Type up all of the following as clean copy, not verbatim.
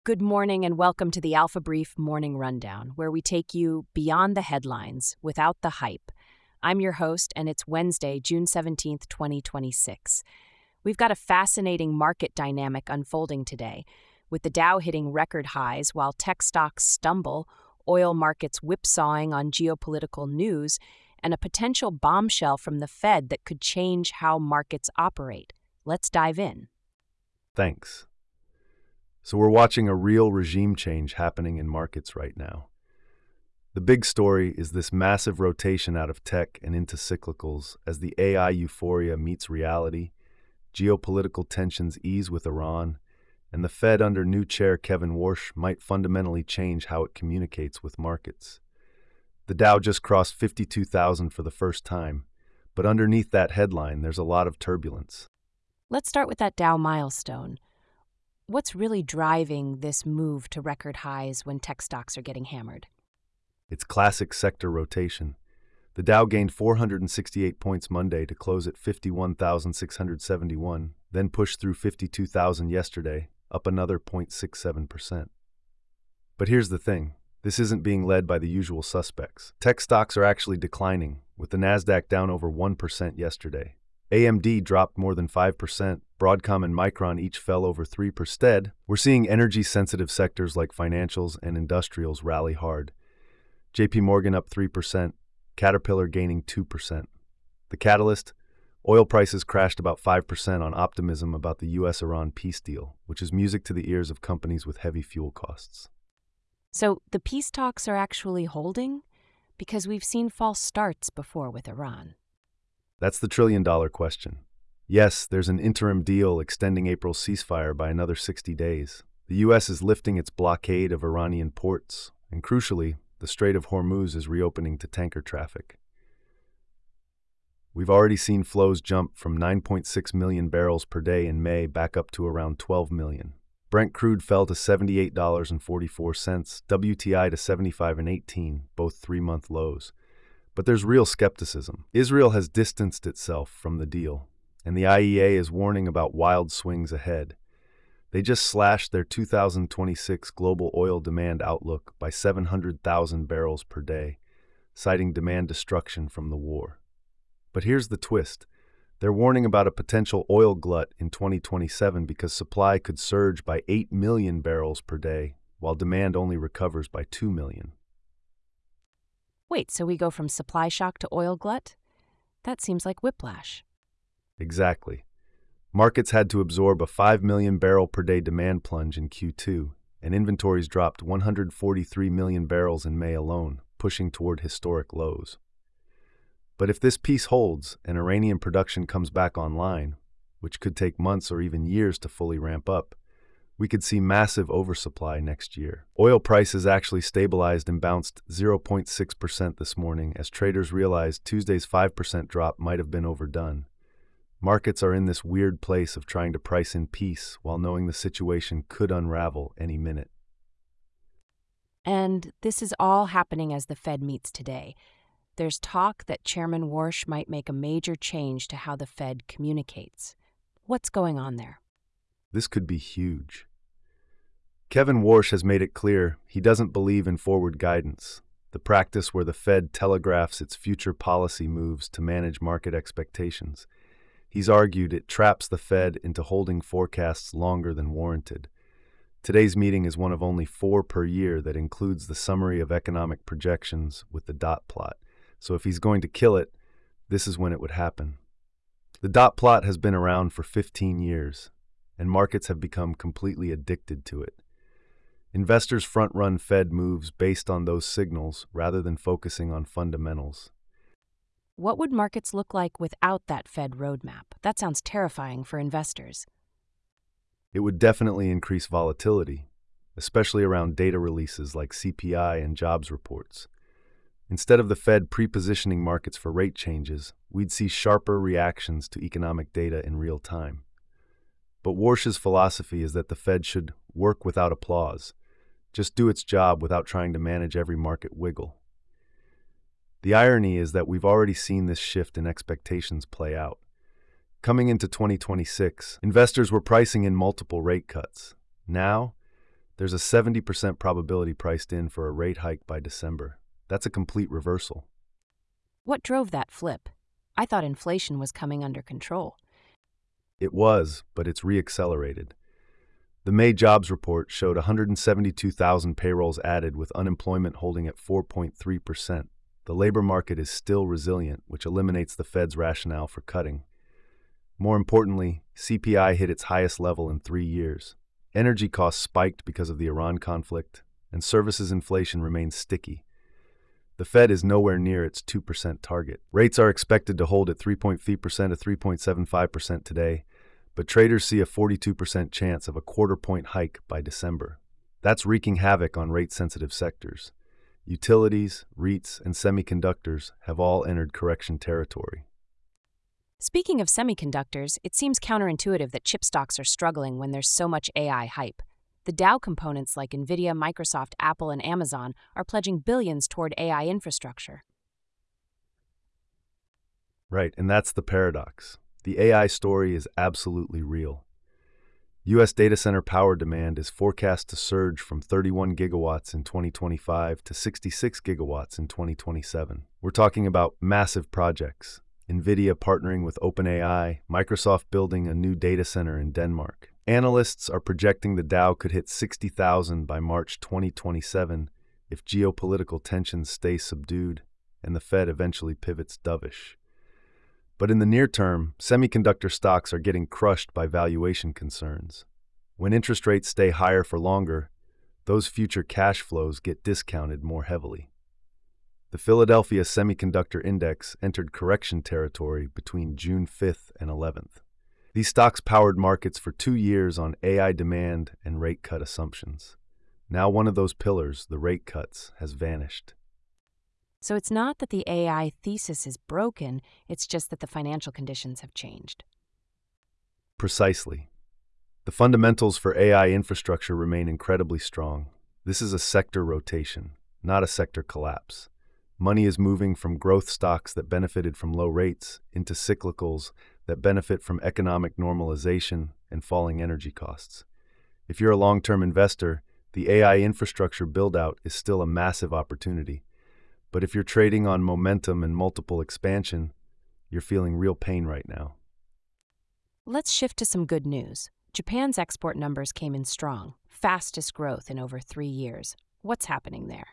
Good morning and welcome to the Alpha Brief Morning Rundown, where we take you beyond the headlines without the hype. I'm your host, and it's Wednesday, June 17th, 2026. We've got a fascinating market dynamic unfolding today, with the Dow hitting record highs while tech stocks stumble, oil markets whipsawing on geopolitical news, and a potential bombshell from the Fed that could change how markets operate. Let's dive in. Thanks. So we're watching a real regime change happening in markets right now. The big story is this massive rotation out of tech and into cyclicals as the AI euphoria meets reality, geopolitical tensions ease with Iran, and the Fed under new chair Kevin Warsh might fundamentally change how it communicates with markets. The Dow just crossed 52,000 for the first time, but underneath that headline there's a lot of turbulence. Let's start with that Dow milestone. What's really driving this move to record highs when tech stocks are getting hammered? It's classic sector rotation. The Dow gained 468 points Monday to close at 51,671, then pushed through 52,000 yesterday, up another 0.67%. But here's the thing. This isn't being led by the usual suspects. Tech stocks are actually declining, with the Nasdaq down over 1% yesterday. AMD dropped more than 5%, Broadcom and Micron each fell over 3%. Instead, we're seeing energy-sensitive sectors like financials and industrials rally hard. JP Morgan up 3%, Caterpillar gaining 2%. The catalyst? Oil prices crashed about 5% on optimism about the US-Iran peace deal, which is music to the ears of companies with heavy fuel costs. So the peace talks are actually holding? Because we've seen false starts before with Iran. That's the trillion-dollar question. Yes, there's an interim deal extending April's ceasefire by another 60 days. The U.S. is lifting its blockade of Iranian ports, and crucially, the Strait of Hormuz is reopening to tanker traffic. We've already seen flows jump from 9.6 million barrels per day in May back up to around 12 million. Brent crude fell to $78.44, WTI to $75.18, both three-month lows. But there's real skepticism. Israel has distanced itself from the deal, and the IEA is warning about wild swings ahead. They just slashed their 2026 global oil demand outlook by 700,000 barrels per day, citing demand destruction from the war. But here's the twist. They're warning about a potential oil glut in 2027 because supply could surge by 8 million barrels per day, while demand only recovers by 2 million. Wait, so we go from supply shock to oil glut? That seems like whiplash. Exactly. Markets had to absorb a 5 million barrel per day demand plunge in Q2, and inventories dropped 143 million barrels in May alone, pushing toward historic lows. But if this peace holds and Iranian production comes back online, which could take months or even years to fully ramp up, we could see massive oversupply next year. Oil prices actually stabilized and bounced 0.6% this morning as traders realized Tuesday's 5% drop might have been overdone. Markets are in this weird place of trying to price in peace while knowing the situation could unravel any minute. And this is all happening as the Fed meets today. There's talk that Chairman Warsh might make a major change to how the Fed communicates. What's going on there? This could be huge. Kevin Warsh has made it clear he doesn't believe in forward guidance, the practice where the Fed telegraphs its future policy moves to manage market expectations. He's argued it traps the Fed into holding forecasts longer than warranted. Today's meeting is one of only 4 per year that includes the summary of economic projections with the dot plot. So if he's going to kill it, this is when it would happen. The dot plot has been around for 15 years, and markets have become completely addicted to it. Investors front-run Fed moves based on those signals rather than focusing on fundamentals. What would markets look like without that Fed roadmap? That sounds terrifying for investors. It would definitely increase volatility, especially around data releases like CPI and jobs reports. Instead of the Fed pre-positioning markets for rate changes, we'd see sharper reactions to economic data in real time. But Warsh's philosophy is that the Fed should work without applause, just do its job without trying to manage every market wiggle. The irony is that we've already seen this shift in expectations play out. Coming into 2026, investors were pricing in multiple rate cuts. Now, There's a 70% probability priced in for a rate hike by December. That's a complete reversal. What drove that flip? I thought inflation was coming under control. It was, but it's reaccelerated. The May jobs report showed 172,000 payrolls added, with unemployment holding at 4.3%. The labor market is still resilient, which eliminates the Fed's rationale for cutting. More importantly, CPI hit its highest level in 3 years. Energy costs spiked because of the Iran conflict, and services inflation remains sticky. The Fed is nowhere near its 2% target. Rates are expected to hold at 3.3% to 3.75% today, but traders see a 42% chance of a quarter-point hike by December. That's wreaking havoc on rate-sensitive sectors. Utilities, REITs, and semiconductors have all entered correction territory. Speaking of semiconductors, it seems counterintuitive that chip stocks are struggling when there's so much AI hype. The Dow components like Nvidia, Microsoft, Apple, and Amazon are pledging billions toward AI infrastructure. Right, and that's the paradox. The AI story is absolutely real. U.S. data center power demand is forecast to surge from 31 gigawatts in 2025 to 66 gigawatts in 2027. We're talking about massive projects. Nvidia partnering with OpenAI, Microsoft building a new data center in Denmark. Analysts are projecting the Dow could hit 60,000 by March 2027 if geopolitical tensions stay subdued and the Fed eventually pivots dovish. But in the near term, semiconductor stocks are getting crushed by valuation concerns. When interest rates stay higher for longer, those future cash flows get discounted more heavily. The Philadelphia Semiconductor Index entered correction territory between June 5th and 11th. These stocks powered markets for 2 years on AI demand and rate cut assumptions. Now one of those pillars, the rate cuts, has vanished. So it's not that the AI thesis is broken, it's just that the financial conditions have changed. Precisely. The fundamentals for AI infrastructure remain incredibly strong. This is a sector rotation, not a sector collapse. Money is moving from growth stocks that benefited from low rates into cyclicals that benefit from economic normalization and falling energy costs. If you're a long-term investor, the AI infrastructure build-out is still a massive opportunity. But if you're trading on momentum and multiple expansion, you're feeling real pain right now. Let's shift to some good news. Japan's export numbers came in strong, fastest growth in over 3 years. What's happening there?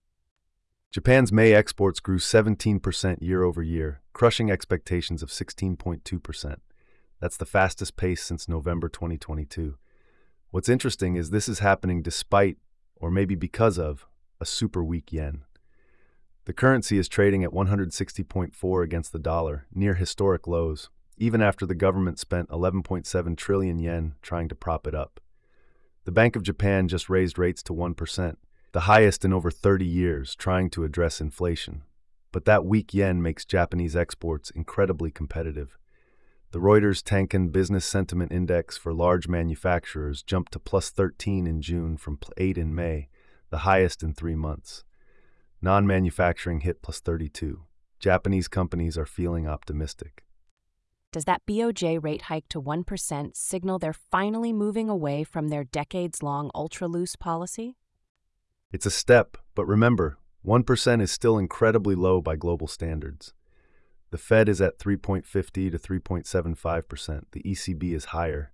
Japan's May exports grew 17% year over year, crushing expectations of 16.2%. That's the fastest pace since November 2022. What's interesting is this is happening despite, or maybe because of, a super weak yen. The currency is trading at 160.4 against the dollar, near historic lows, even after the government spent 11.7 trillion yen trying to prop it up. The Bank of Japan just raised rates to 1%, the highest in over 30 years, trying to address inflation. But that weak yen makes Japanese exports incredibly competitive. The Reuters Tankan Business Sentiment Index for large manufacturers jumped to plus 13 in June from 8 in May, the highest in 3 months. Non-manufacturing hit plus 32. Japanese companies are feeling optimistic. Does that BOJ rate hike to 1% signal they're finally moving away from their decades-long ultra-loose policy? It's a step, but remember, 1% is still incredibly low by global standards. The Fed is at 3.50 to 3.75%. The ECB is higher.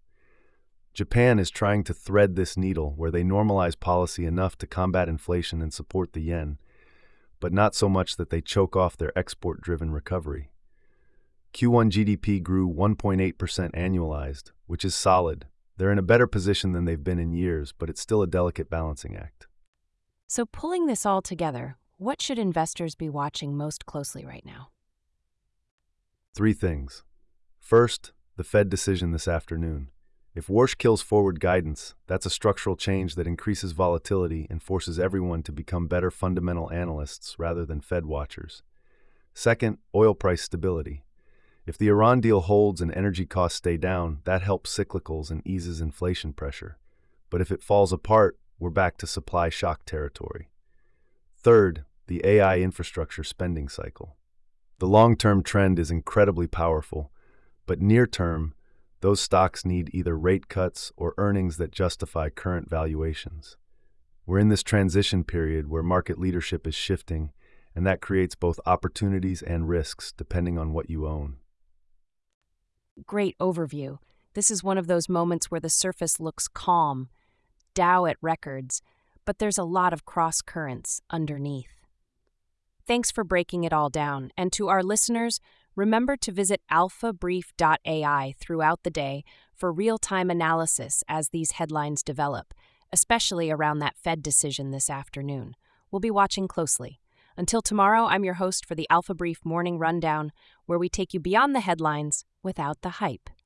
Japan is trying to thread this needle where they normalize policy enough to combat inflation and support the yen, but not so much that they choke off their export-driven recovery. Q1 GDP grew 1.8% annualized, which is solid. They're in a better position than they've been in years, but it's still a delicate balancing act. So pulling this all together, what should investors be watching most closely right now? 3 things. First, the Fed decision this afternoon. If Warsh kills forward guidance, that's a structural change that increases volatility and forces everyone to become better fundamental analysts rather than Fed watchers. Second, oil price stability. If the Iran deal holds and energy costs stay down, that helps cyclicals and eases inflation pressure. But if it falls apart, we're back to supply shock territory. Third, the AI infrastructure spending cycle. The long-term trend is incredibly powerful, but near-term, Those stocks need either rate cuts or earnings that justify current valuations. We're in this transition period where market leadership is shifting, and that creates both opportunities and risks depending on what you own. Great overview. This is one of those moments where the surface looks calm, Dow at records, but there's a lot of cross currents underneath. Thanks for breaking it all down, and to our listeners, remember to visit alphabrief.ai throughout the day for real-time analysis as these headlines develop, especially around that Fed decision this afternoon. We'll be watching closely. Until tomorrow, I'm your host for the Alpha Brief Morning Rundown, where we take you beyond the headlines without the hype.